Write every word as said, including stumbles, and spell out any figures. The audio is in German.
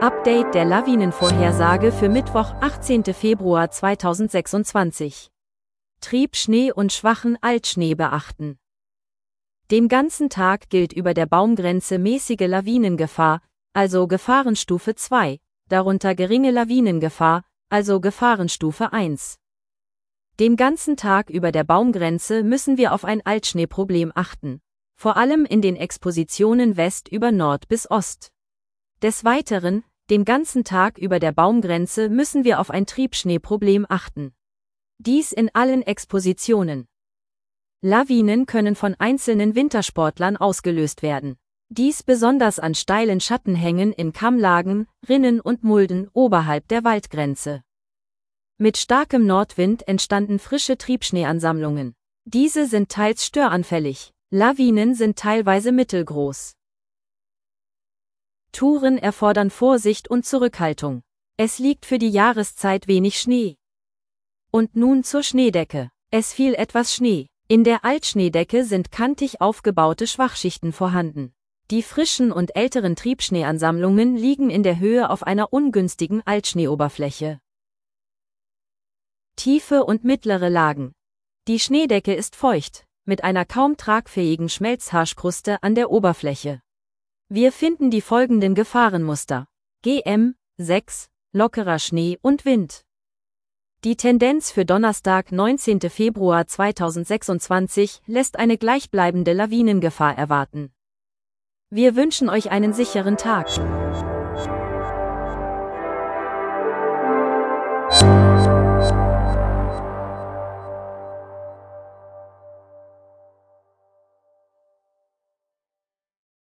Update der Lawinenvorhersage für Mittwoch, achtzehnten Februar zweitausendsechsundzwanzig. Triebschnee und schwachen Altschnee beachten. Den ganzen Tag gilt über der Baumgrenze mäßige Lawinengefahr, also Gefahrenstufe zwei, darunter geringe Lawinengefahr, also Gefahrenstufe eins. Den ganzen Tag über der Baumgrenze müssen wir auf ein Altschneeproblem achten, vor allem in den Expositionen West über Nord bis Ost. Des Weiteren, den ganzen Tag über der Baumgrenze müssen wir auf ein Triebschneeproblem achten. Dies in allen Expositionen. Lawinen können von einzelnen Wintersportlern ausgelöst werden. Dies besonders an steilen Schattenhängen in Kammlagen, Rinnen und Mulden oberhalb der Waldgrenze. Mit starkem Nordwind entstanden frische Triebschneeansammlungen. Diese sind teils störanfällig, Lawinen sind teilweise mittelgroß. Touren erfordern Vorsicht und Zurückhaltung. Es liegt für die Jahreszeit wenig Schnee. Und nun zur Schneedecke. Es fiel etwas Schnee. In der Altschneedecke sind kantig aufgebaute Schwachschichten vorhanden. Die frischen und älteren Triebschneeansammlungen liegen in der Höhe auf einer ungünstigen Altschneeoberfläche. Tiefe und mittlere Lagen. Die Schneedecke ist feucht, mit einer kaum tragfähigen Schmelzhaarkruste an der Oberfläche. Wir finden die folgenden Gefahrenmuster: G M sechs, lockerer Schnee und Wind. Die Tendenz für Donnerstag, neunzehnten Februar zweitausendsechsundzwanzig, lässt eine gleichbleibende Lawinengefahr erwarten. Wir wünschen euch einen sicheren Tag.